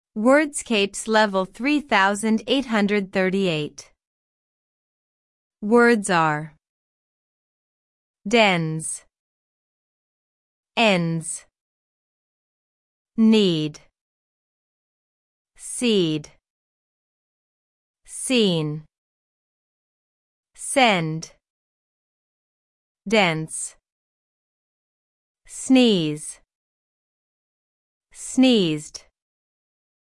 Wordscapes level 3838. Words are dens, ends, need, seed, seen, send, dense, sneeze, sneezed.